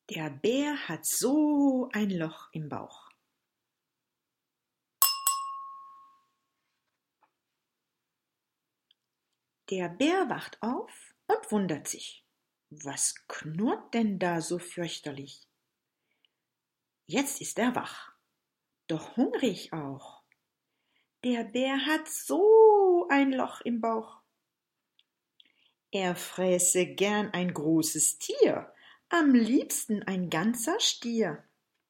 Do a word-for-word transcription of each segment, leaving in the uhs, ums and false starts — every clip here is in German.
Der Bär hat so ein Loch im Bauch. Der Bär wacht auf und wundert sich. Was knurrt denn da so fürchterlich? Jetzt ist er wach, doch hungrig auch. Der Bär hat so ein Loch im Bauch. Er fräße gern ein großes Tier, am liebsten ein ganzer Stier.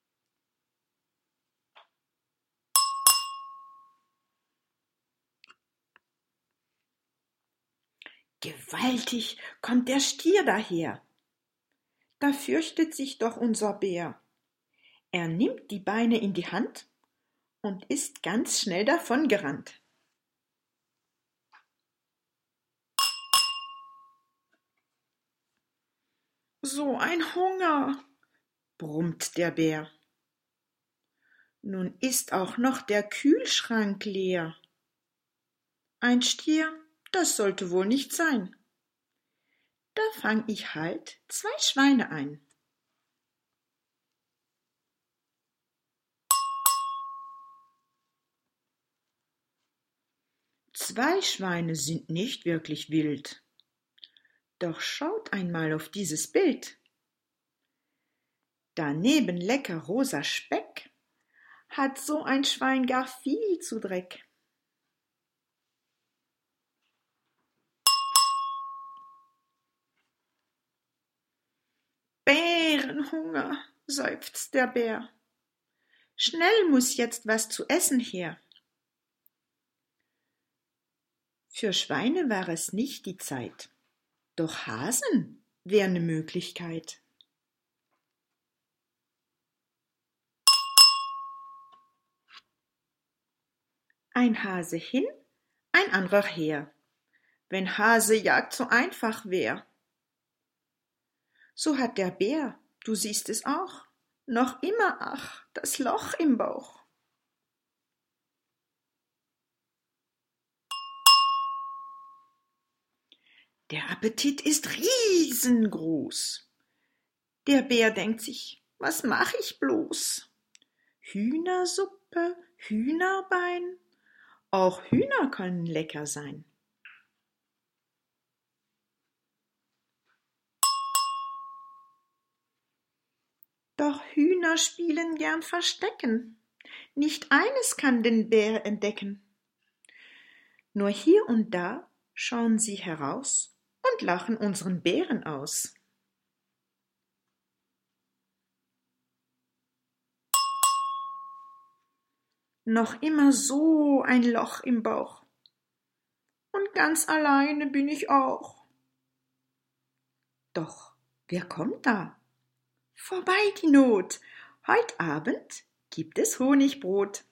Gewaltig kommt der Stier daher. Da fürchtet sich doch unser Bär. Er nimmt die Beine in die Hand und ist ganz schnell davongerannt. So ein Hunger, brummt der Bär. Nun ist auch noch der Kühlschrank leer. Ein Stier, das sollte wohl nicht sein. Da fang ich halt zwei Schweine ein. Zwei Schweine sind nicht wirklich wild. Doch schaut einmal auf dieses Bild. Daneben lecker rosa Speck hat so ein Schwein gar viel zu Dreck. Bärenhunger, seufzt der Bär. Schnell muß jetzt was zu essen her. Für Schweine war es nicht die Zeit, doch Hasen wär ne Möglichkeit. Ein Hase hin, ein anderer her, wenn Hasejagd so einfach wär. So hat der Bär, du siehst es auch, noch immer, ach, das Loch im Bauch. Der Appetit ist riesengroß. Der Bär denkt sich, was mach ich bloß? Hühnersuppe, Hühnerbein, auch Hühner können lecker sein. Doch Hühner spielen gern Verstecken. Nicht eines kann den Bär entdecken. Nur hier und da schauen sie heraus und lachen unseren Bären aus. Noch immer so ein Loch im Bauch. Und ganz alleine bin ich auch. Doch, wer kommt da? Vorbei die Not. Heut Abend gibt es Honigbrot.